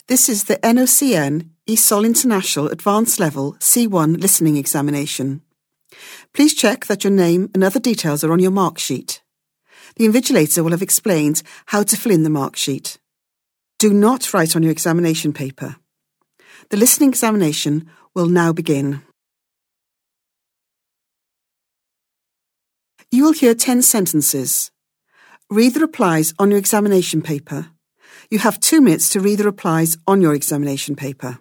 This is the NOCN ESOL International Advanced Level C1 Listening Examination. Please check that your name and other details are on your mark sheet. The invigilator will have explained how to fill in the mark sheet. Do not write on your examination paper. The listening examination will now begin. You will hear 10 sentences. Read the replies on your examination paper. You have 2 minutes to read the replies on your examination paper.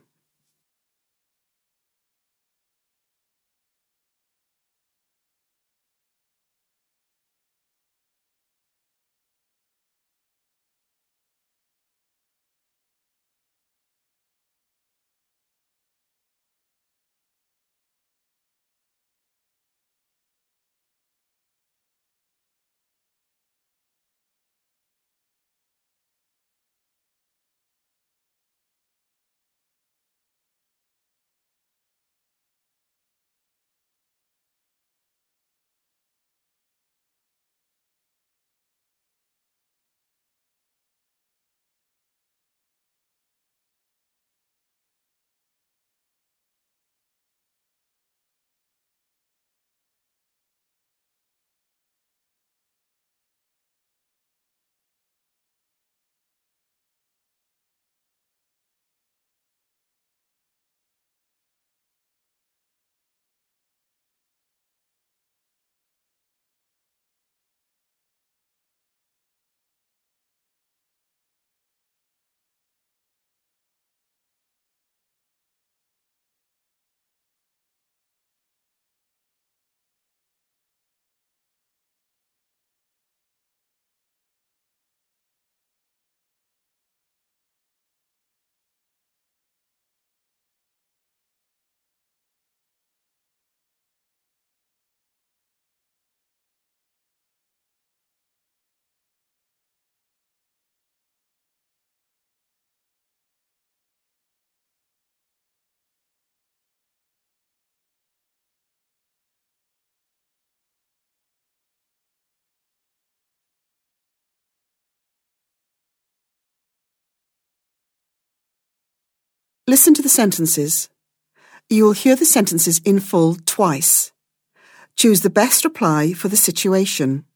Listen to the sentences. You will hear the sentences in full twice. Choose the best reply for the situation.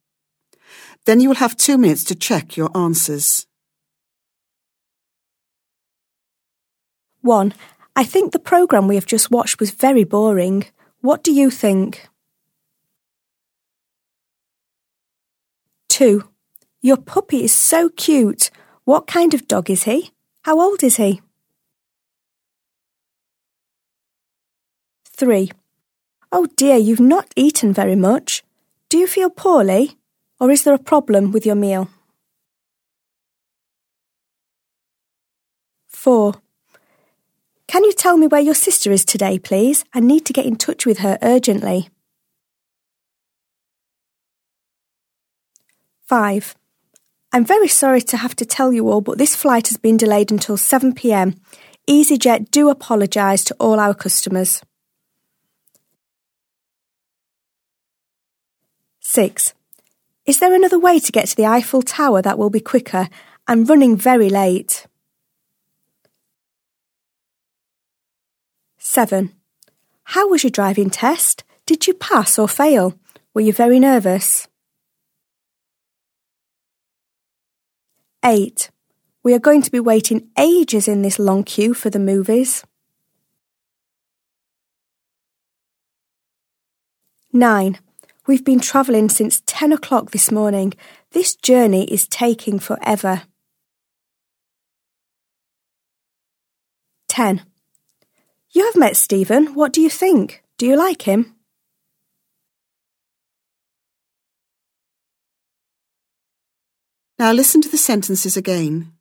Then you will have 2 minutes to check your answers. 1. I think the programme we have just watched was very boring. What do you think? 2. Your puppy is so cute. What kind of dog is he? How old is he? 3. Oh dear, you've not eaten very much. Do you feel poorly? Or is there a problem with your meal? 4. Can you tell me where your sister is today, please? I need to get in touch with her urgently. 5. I'm very sorry to have to tell you all, but this flight has been delayed until 7 p.m. EasyJet do apologise to all our customers. 6. Is there another way to get to the Eiffel Tower that will be quicker? I'm running very late. 7. How was your driving test? Did you pass or fail? Were you very nervous? 8. We are going to be waiting ages in this long queue for the movies. 9. We've been travelling since 10 o'clock this morning. This journey is taking forever. 10. You have met Stephen. What do you think? Do you like him? Now listen to the sentences again.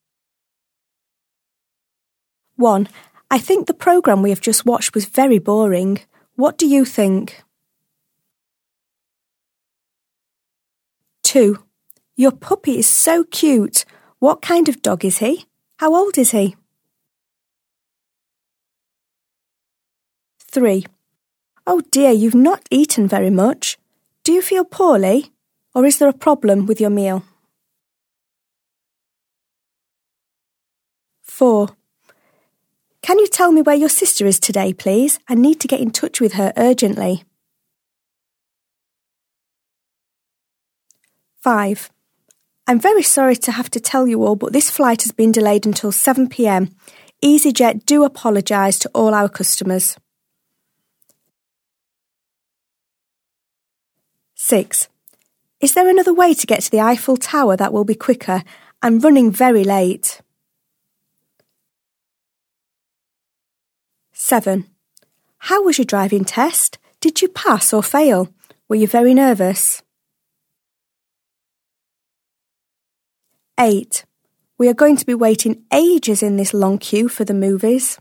1. I think the programme we have just watched was very boring. What do you think? 2. Your puppy is so cute. What kind of dog is he? How old is he? 3. Oh dear, you've not eaten very much. Do you feel poorly? Or is there a problem with your meal? 4. Can you tell me where your sister is today, please? I need to get in touch with her urgently. 5. I'm very sorry to have to tell you all, but this flight has been delayed until 7 p.m. EasyJet do apologise to all our customers. 6. Is there another way to get to the Eiffel Tower that will be quicker? I'm running very late. 7. How was your driving test? Did you pass or fail? Were you very nervous? 8. We are going to be waiting ages in this long queue for the movies.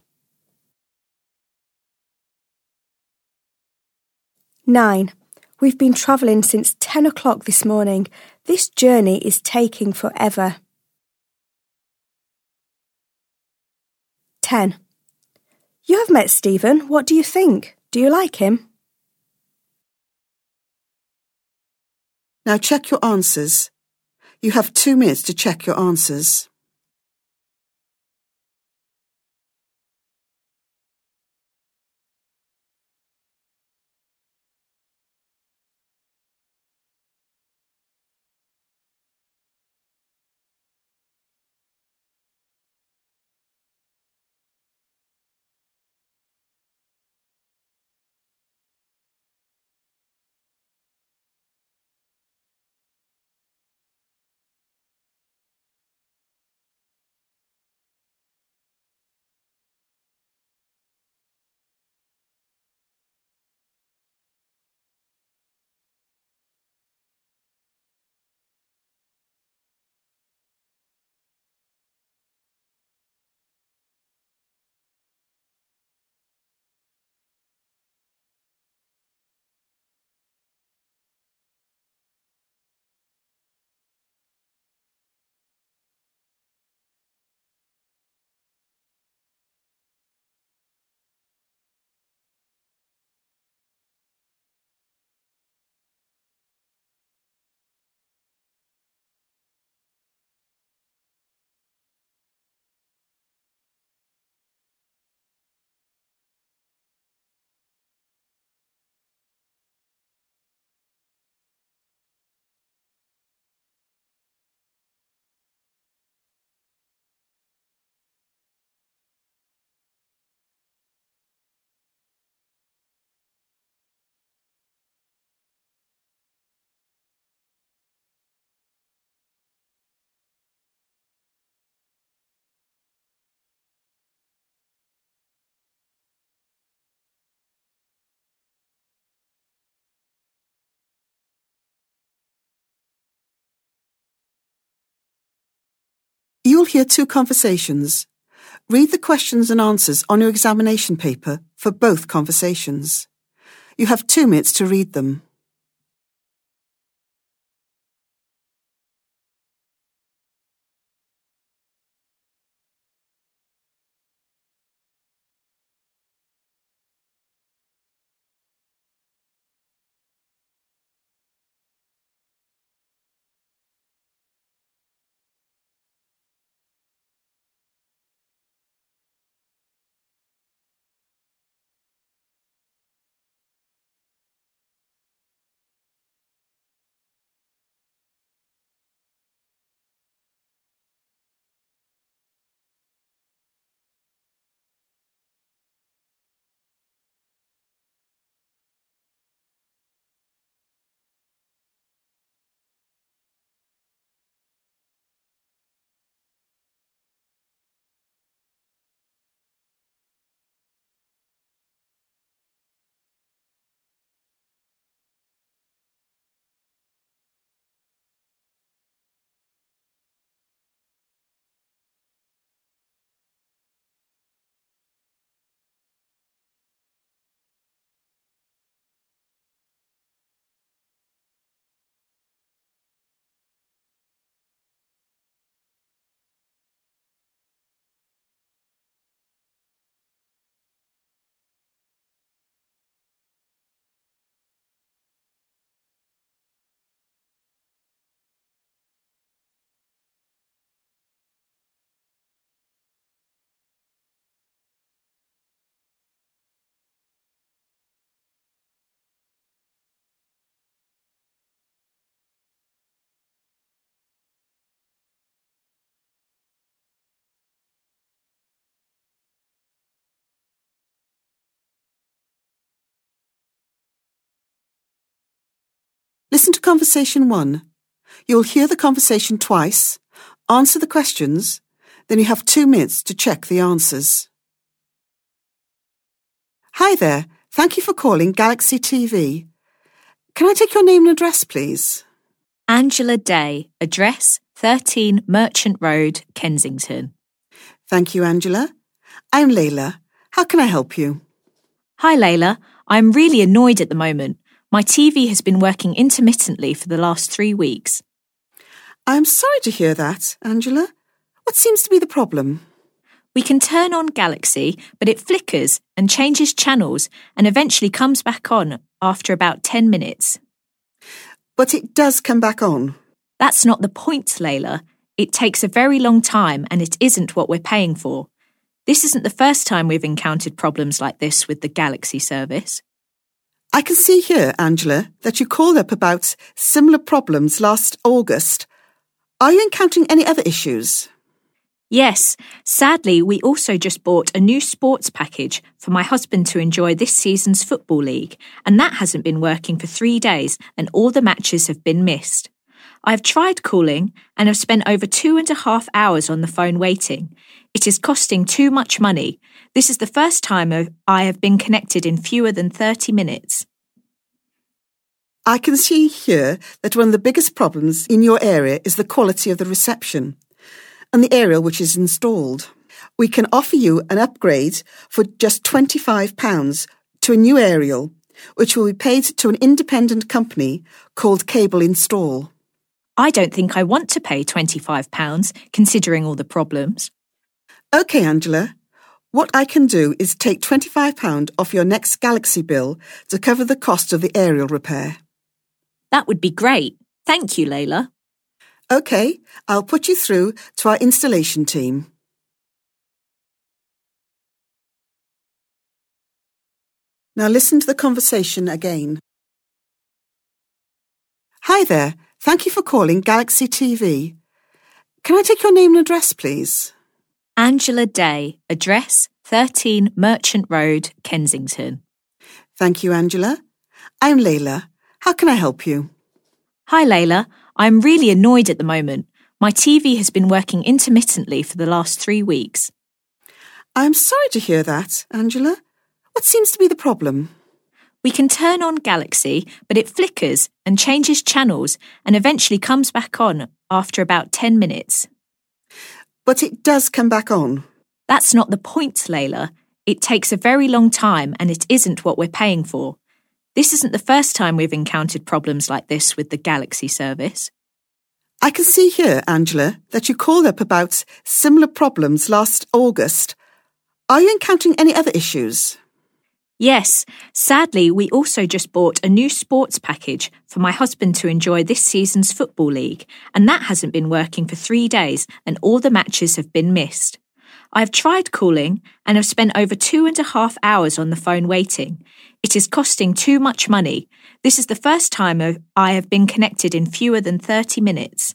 9. We've been travelling since 10 o'clock this morning. This journey is taking forever. 10. You have met Stephen. What do you think? Do you like him? Now check your answers. You have 2 minutes to check your answers. You'll hear 2 conversations. Read the questions and answers on your examination paper for both conversations. You have 2 minutes to read them. Listen to conversation 1. You'll hear the conversation twice, answer the questions, then you have 2 minutes to check the answers. Hi there, thank you for calling Galaxy TV. Can I take your name and address, please? Angela Day, address 13 Merchant Road, Kensington. Thank you, Angela. I'm Layla. How can I help you? Hi Layla, I'm really annoyed at the moment. My TV has been working intermittently for the last 3 weeks. I'm sorry to hear that, Angela. What seems to be the problem? We can turn on Galaxy, but it flickers and changes channels and eventually comes back on after about 10 minutes. But it does come back on. That's not the point, Layla. It takes a very long time and it isn't what we're paying for. This isn't the first time we've encountered problems like this with the Galaxy service. I can see here, Angela, that you called up about similar problems last August. Are you encountering any other issues? Yes, sadly, we also just bought a new sports package for my husband to enjoy this season's Football League, and that hasn't been working for 3 days and all the matches have been missed. I've tried calling and have spent over 2.5 hours on the phone waiting. It is costing too much money. This is the first time I have been connected in fewer than 30 minutes. I can see here that one of the biggest problems in your area is the quality of the reception and the aerial which is installed. We can offer you an upgrade for just £25 to a new aerial, which will be paid to an independent company called Cable Install. I don't think I want to pay £25, considering all the problems. OK, Angela. What I can do is take £25 off your next Galaxy bill to cover the cost of the aerial repair. That would be great. Thank you, Layla. OK, I'll put you through to our installation team. Now listen to the conversation again. Hi there, thank you for calling Galaxy TV. Can I take your name and address, please? Angela Day, address 13 Merchant Road, Kensington. Thank you, Angela. I'm Layla. How can I help you? Hi Layla, I'm really annoyed at the moment. My TV has been working intermittently for the last 3 weeks. I'm sorry to hear that, Angela. What seems to be the problem? We can turn on Galaxy, but it flickers and changes channels and eventually comes back on after about 10 minutes. But it does come back on. That's not the point, Layla. It takes a very long time and it isn't what we're paying for. This isn't the first time we've encountered problems like this with the Galaxy service. I can see here, Angela, that you called up about similar problems last August. Are you encountering any other issues? Yes, sadly, we also just bought a new sports package for my husband to enjoy this season's Football League, and that hasn't been working for 3 days and all the matches have been missed. I've tried calling and have spent over 2.5 hours on the phone waiting. It is costing too much money. This is the first time I have been connected in fewer than 30 minutes.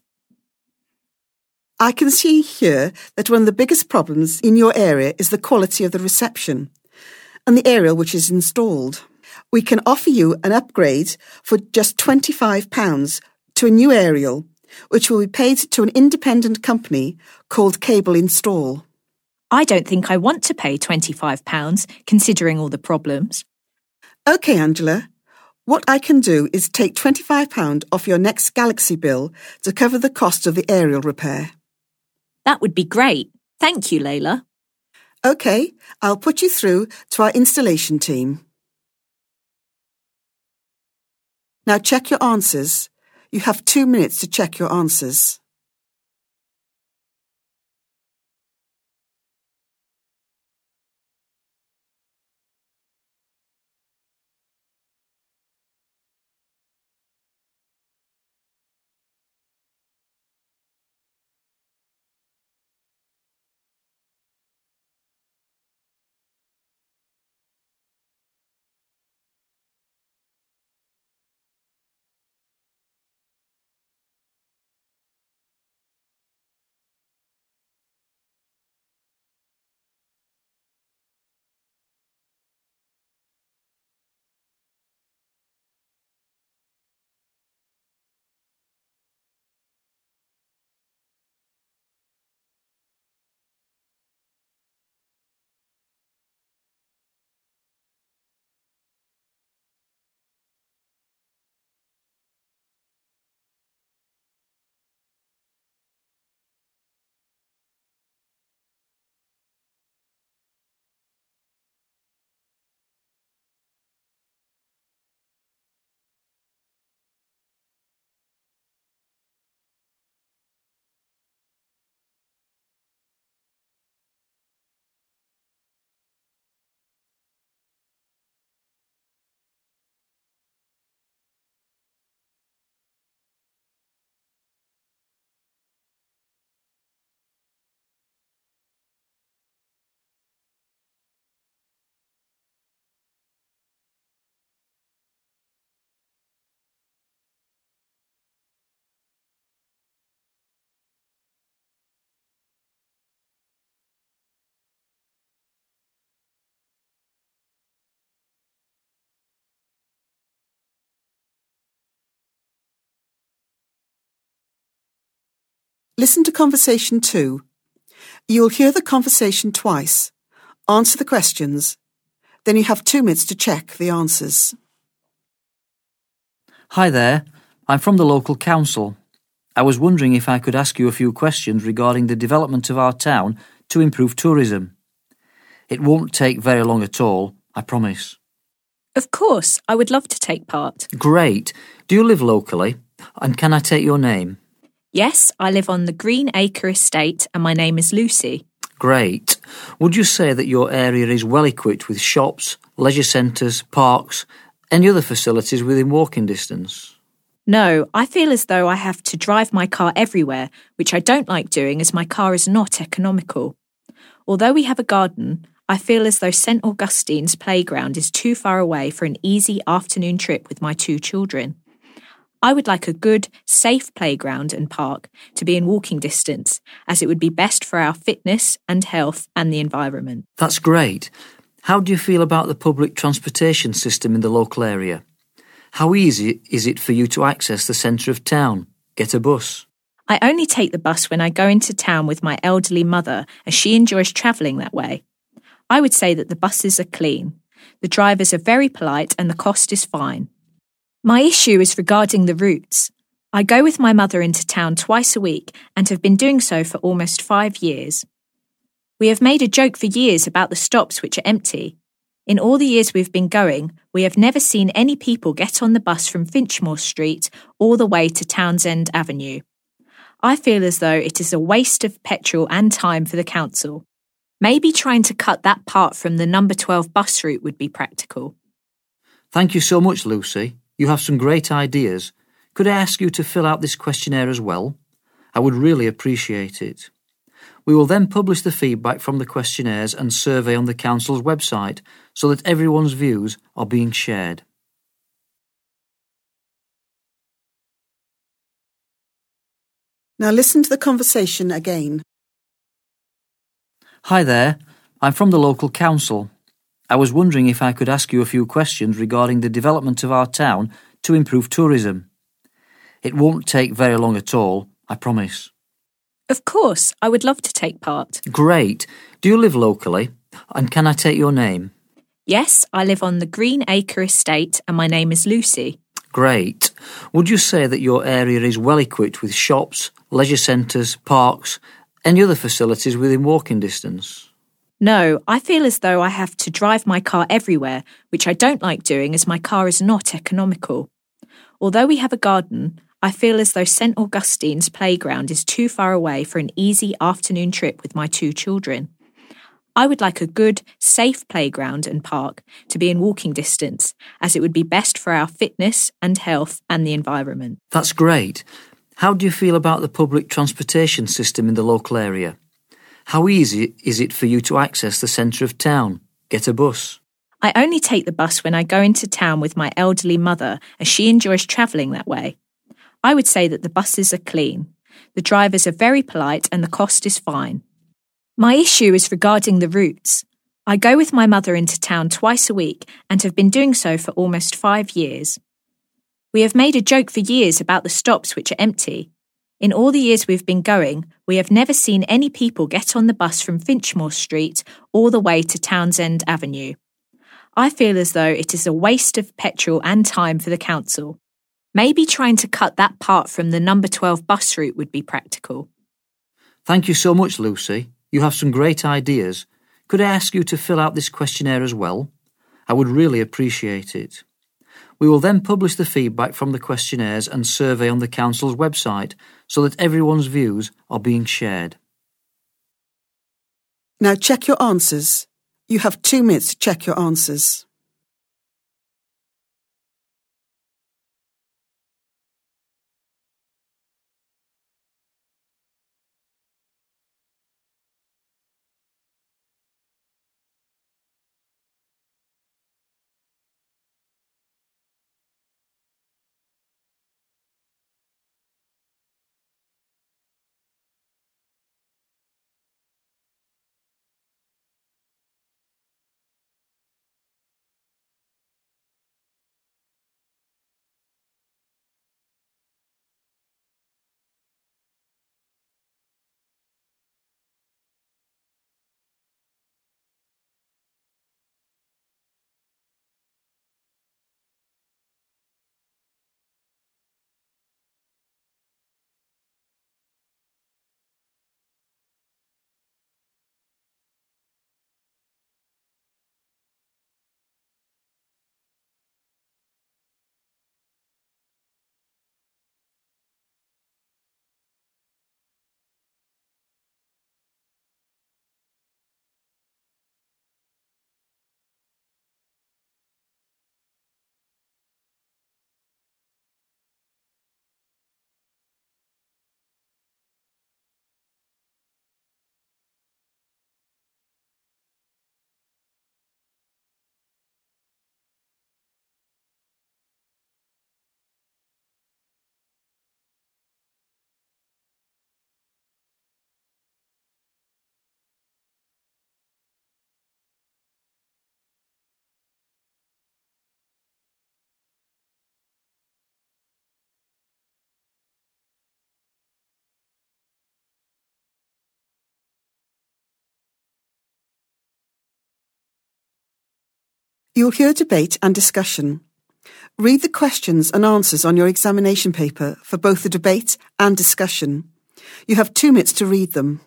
I can see here that one of the biggest problems in your area is the quality of the reception and the aerial which is installed. We can offer you an upgrade for just £25 to a new aerial, which will be paid to an independent company called Cable Install. I don't think I want to pay £25, considering all the problems. OK, Angela. What I can do is take £25 off your next Galaxy bill to cover the cost of the aerial repair. That would be great. Thank you, Layla. OK, I'll put you through to our installation team. Now check your answers. You have 2 minutes to check your answers. Listen to conversation 2. You will hear the conversation twice. Answer the questions. Then you have 2 minutes to check the answers. Hi there, I'm from the local council. I was wondering if I could ask you a few questions regarding the development of our town to improve tourism. It won't take very long at all, I promise. Of course, I would love to take part. Great. Do you live locally? And can I take your name? Yes, I live on the Green Acre Estate and my name is Lucy. Great. Would you say that your area is well equipped with shops, leisure centres, parks, any other facilities within walking distance? No, I feel as though I have to drive my car everywhere, which I don't like doing as my car is not economical. Although we have a garden, I feel as though St Augustine's playground is too far away for an easy afternoon trip with my 2 children. I would like a good, safe playground and park to be in walking distance, as it would be best for our fitness and health and the environment. That's great. How do you feel about the public transportation system in the local area? How easy is it for you to access the centre of town? Get a bus? I only take the bus when I go into town with my elderly mother, as she enjoys travelling that way. I would say that the buses are clean. The drivers are very polite and the cost is fine. My issue is regarding the routes. I go with my mother into town twice a week and have been doing so for almost 5 years. We have made a joke for years about the stops which are empty. In all the years we've been going, we have never seen any people get on the bus from Finchmore Street all the way to Townsend Avenue. I feel as though it is a waste of petrol and time for the council. Maybe trying to cut that part from the number 12 bus route would be practical. Thank you so much, Lucy. You have some great ideas. Could I ask you to fill out this questionnaire as well? I would really appreciate it. We will then publish the feedback from the questionnaires and survey on the council's website so that everyone's views are being shared. Now listen to the conversation again. Hi there, I'm from the local council. I was wondering if I could ask you a few questions regarding the development of our town to improve tourism. It won't take very long at all, I promise. Of course, I would love to take part. Great. Do you live locally? And can I take your name? Yes, I live on the Green Acre Estate and my name is Lucy. Great. Would you say that your area is well equipped with shops, leisure centres, parks, any other facilities within walking distance? No, I feel as though I have to drive my car everywhere, which I don't like doing as my car is not economical. Although we have a garden, I feel as though St Augustine's playground is too far away for an easy afternoon trip with my 2 children. I would like a good, safe playground and park to be in walking distance, as it would be best for our fitness and health and the environment. That's great. How do you feel about the public transportation system in the local area? How easy is it for you to access the centre of town? Get a bus? I only take the bus when I go into town with my elderly mother, as she enjoys travelling that way. I would say that the buses are clean. The drivers are very polite and the cost is fine. My issue is regarding the routes. I go with my mother into town twice a week and have been doing so for almost 5 years. We have made a joke for years about the stops which are empty. In all the years we've been going, we have never seen any people get on the bus from Finchmore Street all the way to Townsend Avenue. I feel as though it is a waste of petrol and time for the council. Maybe trying to cut that part from the number 12 bus route would be practical. Thank you so much, Lucy. You have some great ideas. Could I ask you to fill out this questionnaire as well? I would really appreciate it. We will then publish the feedback from the questionnaires and survey on the council's website so that everyone's views are being shared. Now check your answers. You have 2 minutes to check your answers. You will hear a debate and discussion. Read the questions and answers on your examination paper for both the debate and discussion. You have 2 minutes to read them.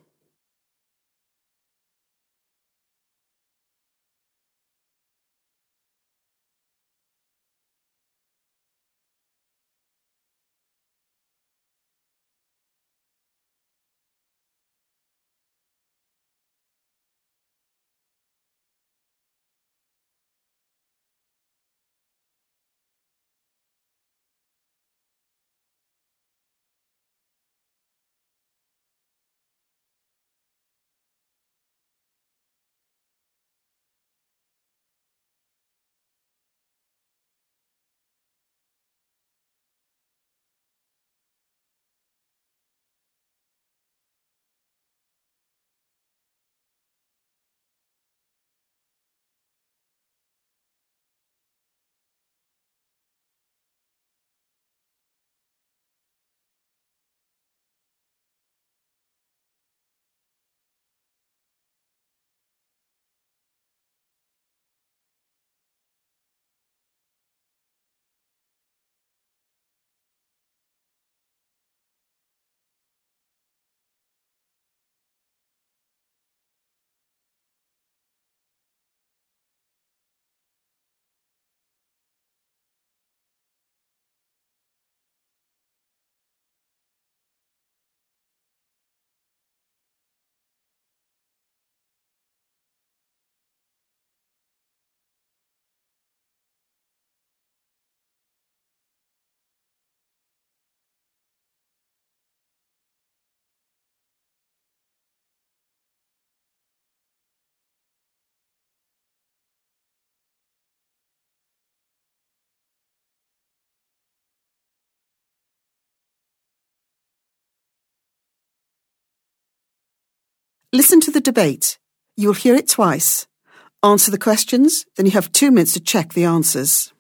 Listen to the debate. You will hear it twice. Answer the questions, then you have 2 minutes to check the answers.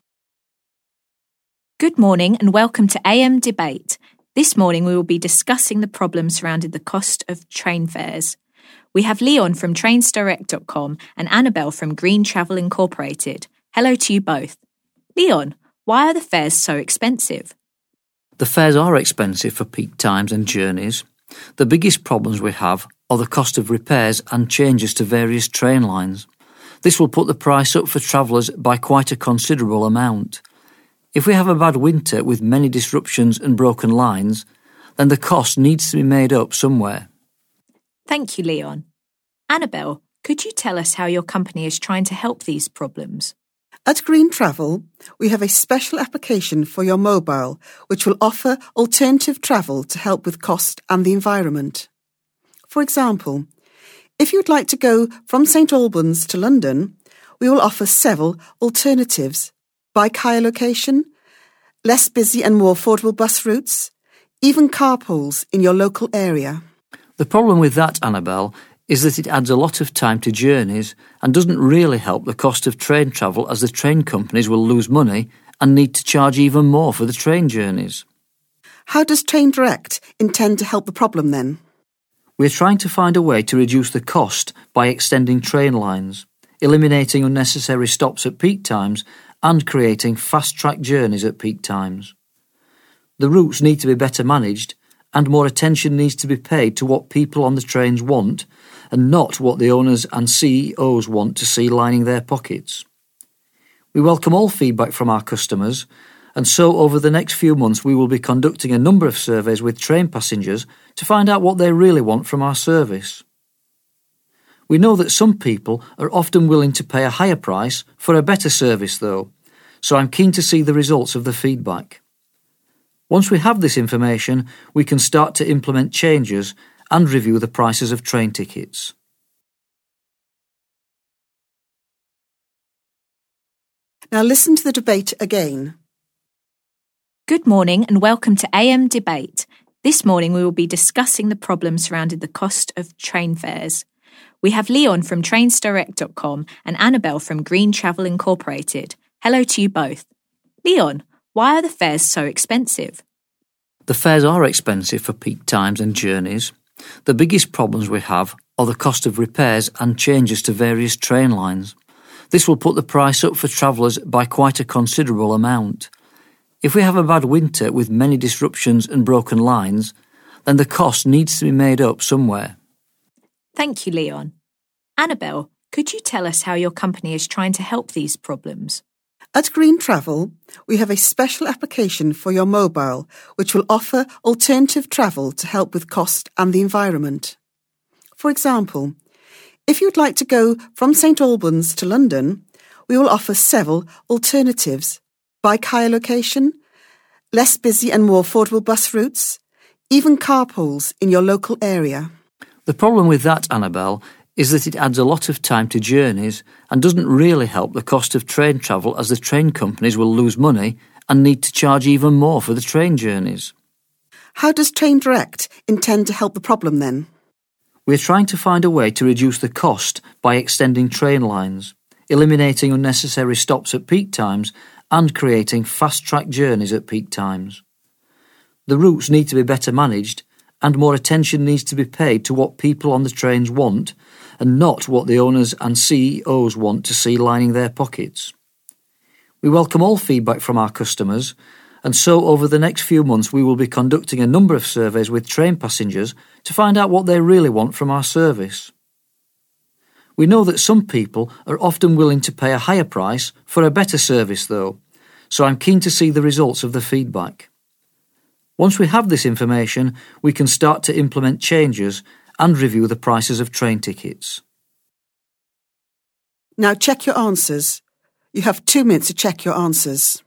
Good morning and welcome to AM Debate. This morning we will be discussing the problems surrounding the cost of train fares. We have Leon from trainsdirect.com and Annabelle from Green Travel Incorporated. Hello to you both. Leon, why are the fares so expensive? The fares are expensive for peak times and journeys. The biggest problems we have are the cost of repairs and changes to various train lines. This will put the price up for travellers by quite a considerable amount. If we have a bad winter with many disruptions and broken lines, then the cost needs to be made up somewhere. Thank you, Leon. Annabelle, could you tell us how your company is trying to help these problems? At Green Travel, we have a special application for your mobile which will offer alternative travel to help with cost and the environment. For example, if you would like to go from St Albans to London, we will offer several alternatives: bike hire location, less busy and more affordable bus routes, even carpools in your local area. The problem with that, Annabelle, is that it adds a lot of time to journeys and doesn't really help the cost of train travel, as the train companies will lose money and need to charge even more for the train journeys. How does Train Direct intend to help the problem then? We're trying to find a way to reduce the cost by extending train lines, eliminating unnecessary stops at peak times and creating fast-track journeys at peak times. The routes need to be better managed and more attention needs to be paid to what people on the trains want and not what the owners and CEOs want to see lining their pockets. We welcome all feedback from our customers, and so over the next few months we will be conducting a number of surveys with train passengers to find out what they really want from our service. We know that some people are often willing to pay a higher price for a better service though, so I'm keen to see the results of the feedback. Once we have this information, we can start to implement changes and review the prices of train tickets. Now listen to the debate again. Good morning and welcome to AM Debate. This morning we will be discussing the problems surrounding the cost of train fares. We have Leon from trainsdirect.com and Annabelle from Green Travel Incorporated. Hello to you both. Leon, why are the fares so expensive? The fares are expensive for peak times and journeys. The biggest problems we have are the cost of repairs and changes to various train lines. This will put the price up for travellers by quite a considerable amount. If we have a bad winter with many disruptions and broken lines, then the cost needs to be made up somewhere. Thank you, Leon. Annabelle, could you tell us how your company is trying to help these problems? At Green Travel, we have a special application for your mobile which will offer alternative travel to help with cost and the environment. For example, if you'd like to go from St Albans to London, we will offer several alternatives: bike hire location, less busy and more affordable bus routes, even carpools in your local area. The problem with that, Annabelle, is that it adds a lot of time to journeys and doesn't really help the cost of train travel, as the train companies will lose money and need to charge even more for the train journeys. How does Train Direct intend to help the problem then? We're trying to find a way to reduce the cost by extending train lines, eliminating unnecessary stops at peak times and creating fast-track journeys at peak times. The routes need to be better managed, and more attention needs to be paid to what people on the trains want and not what the owners and CEOs want to see lining their pockets. We welcome all feedback from our customers, and so over the next few months we will be conducting a number of surveys with train passengers to find out what they really want from our service. We know that some people are often willing to pay a higher price for a better service though, so I'm keen to see the results of the feedback. Once we have this information, we can start to implement changes and review the prices of train tickets. Now check your answers. You have 2 minutes to check your answers.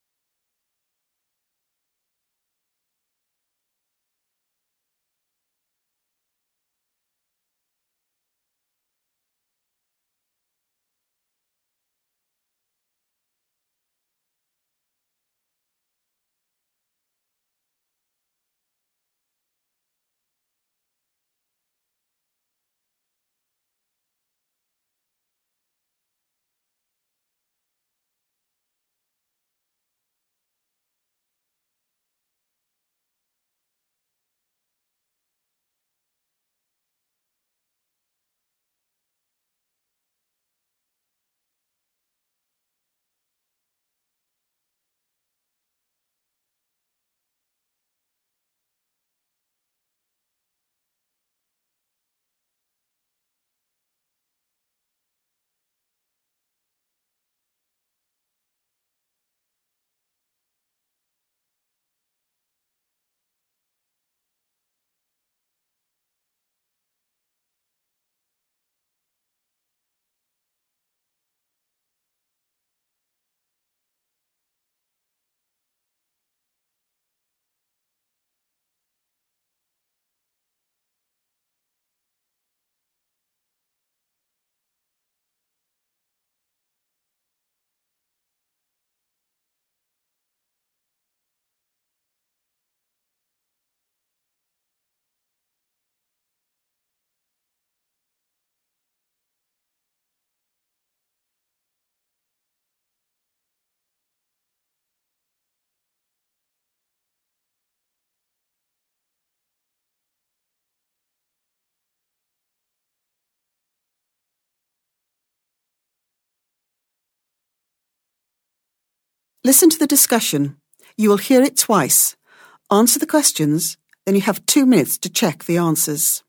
Listen to the discussion. You will hear it twice. Answer the questions, then you have 2 minutes to check the answers.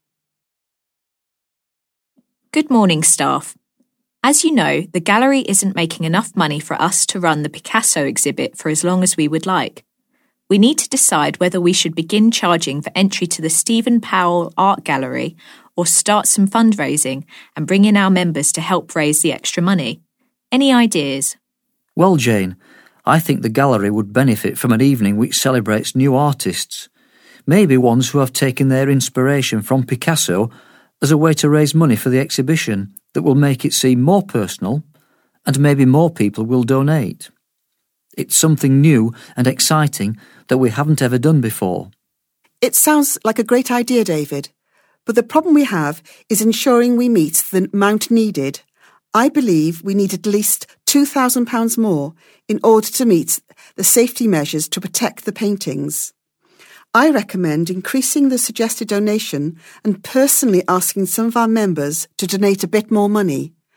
Good morning, staff. As you know, the gallery isn't making enough money for us to run the Picasso exhibit for as long as we would like. We need to decide whether we should begin charging for entry to the Stephen Powell Art Gallery or start some fundraising and bring in our members to help raise the extra money. Any ideas? Well, Jane, I think the gallery would benefit from an evening which celebrates new artists, maybe ones who have taken their inspiration from Picasso as a way to raise money for the exhibition that will make it seem more personal, and maybe more people will donate. It's something new and exciting that we haven't ever done before. It sounds like a great idea, David, but the problem we have is ensuring we meet the amount needed. I believe we need at least £2,000 more in order to meet the safety measures to protect the paintings. I recommend increasing the suggested donation and personally asking some of our members to donate a bit more money.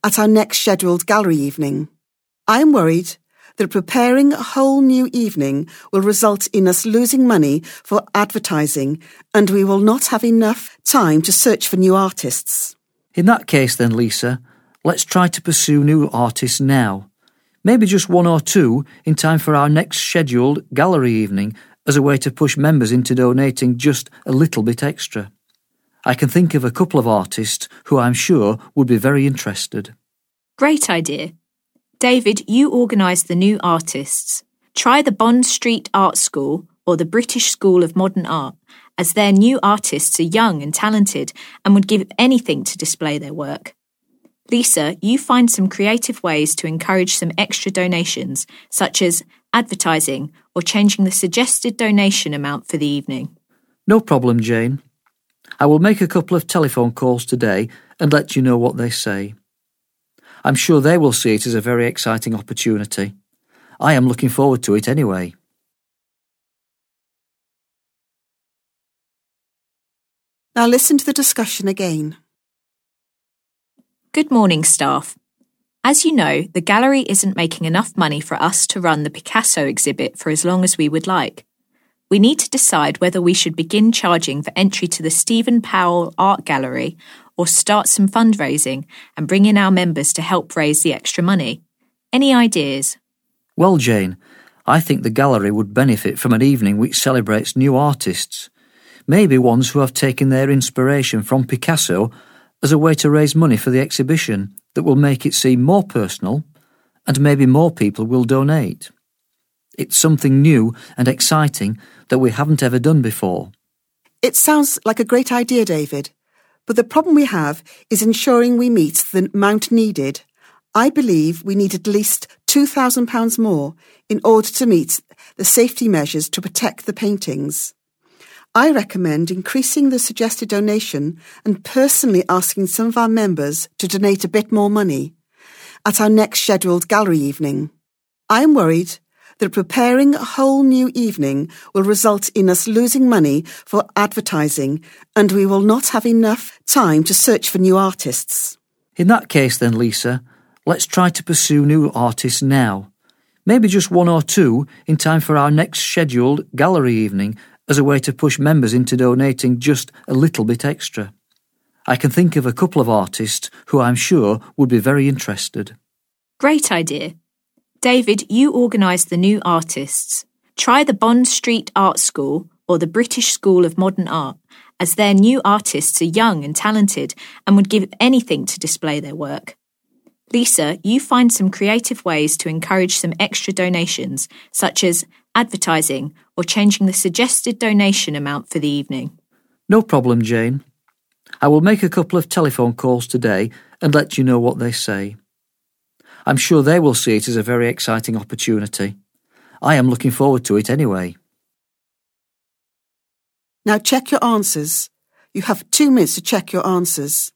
at our next scheduled gallery evening. I am worried that preparing a whole new evening will result in us losing money for advertising, and we will not have enough time to search for new artists. In that case then, Lisa, let's try to pursue new artists now. Maybe just one or two in time for our next scheduled gallery evening as a way to push members into donating just a little bit extra. I can think of a couple of artists who I'm sure would be very interested. Great idea. David, you organise the new artists. Try the Bond Street Art School or the British School of Modern Art, as their new artists are young and talented and would give anything to display their work. Lisa, you find some creative ways to encourage some extra donations, such as advertising or changing the suggested donation amount for the evening. No problem, Jane. I will make a couple of telephone calls today and let you know what they say. I'm sure they will see it as a very exciting opportunity. I am looking forward to it anyway. Now listen to the discussion again. Good morning, staff. As you know, the gallery isn't making enough money for us to run the Picasso exhibit for as long as we would like. We need to decide whether we should begin charging for entry to the Stephen Powell Art Gallery or start some fundraising and bring in our members to help raise the extra money. Any ideas? Well, Jane, I think the gallery would benefit from an evening which celebrates new artists, maybe ones who have taken their inspiration from Picasso as a way to raise money for the exhibition that will make it seem more personal, and maybe more people will donate. It's something new and exciting that we haven't ever done before. It sounds like a great idea, David, but the problem we have is ensuring we meet the amount needed. I believe we need at least £2,000 more in order to meet the safety measures to protect the paintings. I recommend increasing the suggested donation and personally asking some of our members to donate a bit more money at our next scheduled gallery evening. I am worried that preparing a whole new evening will result in us losing money for advertising, and we will not have enough time to search for new artists. In that case then, Lisa, let's try to pursue new artists now. Maybe just one or two in time for our next scheduled gallery evening as a way to push members into donating just a little bit extra. I can think of a couple of artists who I'm sure would be very interested. Great idea. David, you organise the new artists. Try the Bond Street Art School or the British School of Modern Art, as their new artists are young and talented and would give anything to display their work. Lisa, you find some creative ways to encourage some extra donations, such as advertising or changing the suggested donation amount for the evening. No problem, Jane. I will make a couple of telephone calls today and let you know what they say. I'm sure they will see it as a very exciting opportunity. I am looking forward to it anyway. Now check your answers. You have 2 minutes to check your answers.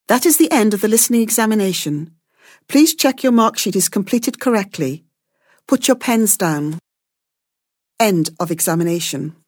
That is the end of the listening examination. Please check your mark sheet is completed correctly. Put your pens down. End of examination.